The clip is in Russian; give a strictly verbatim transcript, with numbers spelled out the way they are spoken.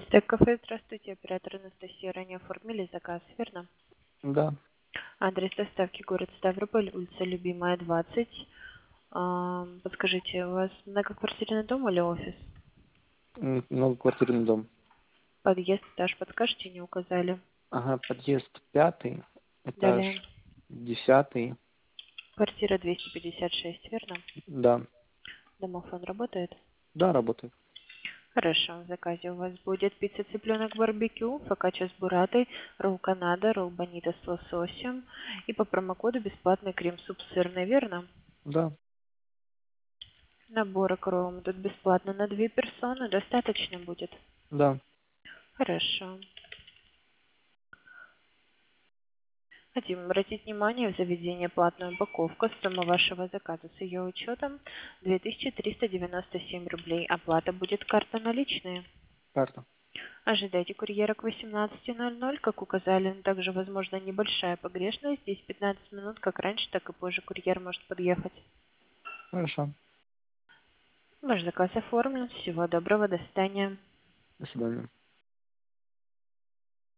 Так, кафе, здравствуйте, оператор Анастасия, ранее оформили заказ, верно? Да. Адрес доставки город Ставрополь, улица Любимая, двадцать. А, подскажите, у вас многоквартирный дом или офис? М, Многоквартирный дом. Подъезд, этаж, подскажете, не указали. Ага, подъезд пятый, этаж Далее, десятый. квартира двести пятьдесят шесть, верно? Да. Домофон работает? Да, работает. Хорошо, в заказе у вас будет пицца цыпленок барбекю, фокаччо с буратой, ролл канада, ролл бонита с лососем и по промокоду бесплатный крем-суп сырный, верно? Да. Набор икром тут бесплатно на две персоны, достаточно будет? Да. Хорошо. Хотим обратить внимание, в заведении платная упаковка, сумма вашего заказа с ее учетом две тысячи триста девяносто семь рублей. Оплата будет карта наличные. Карта. Ожидайте курьера к восемнадцати ноль-ноль, как указали, но также возможна небольшая погрешность. Здесь пятнадцать минут, как раньше, так и позже курьер может подъехать. Хорошо. Ваш заказ оформлен. Всего доброго, до свидания. До свидания.